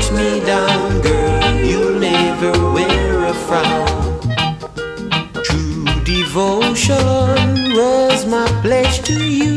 push me down, girl, you'll never wear a frown. True devotion was my pledge to you.